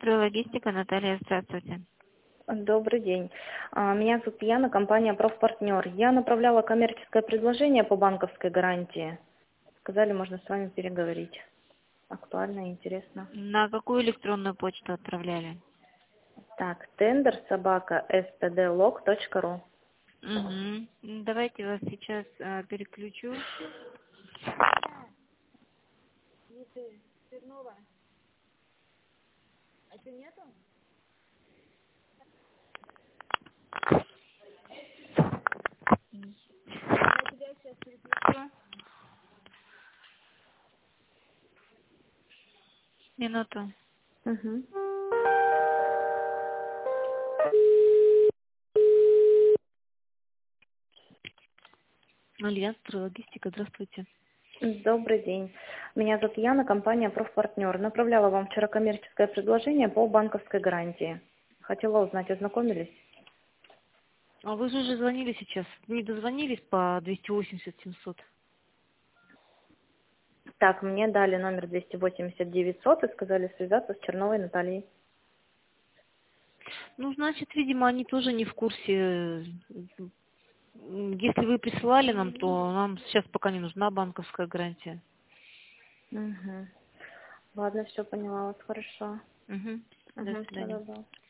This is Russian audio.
Строй-логистика, Наталья, здравствуйте. Добрый день. Меня зовут Яна, компания «Профпартнер». Я направляла коммерческое предложение по банковской гарантии. Сказали, можно с вами переговорить. Актуально и интересно. На какую электронную почту отправляли? Так, tender@stdlog.ru. Угу. Давайте вас сейчас переключу. Минуту. Угу. Альянс Строй-логистика, здравствуйте. Добрый день. Меня зовут Яна, компания «Профпартнер». Направляла вам вчера коммерческое предложение по банковской гарантии. Хотела узнать, ознакомились? А вы же уже звонили сейчас. Не дозвонились по 280-700? Так, мне дали номер 280-900 и сказали связаться с Черновой Натальей. Ну, значит, видимо, они тоже не в курсе. Если вы присылали нам, то нам сейчас пока не нужна банковская гарантия. Угу. Ладно, все поняла вас, хорошо. Угу. До Угу, всего свидания. доброго.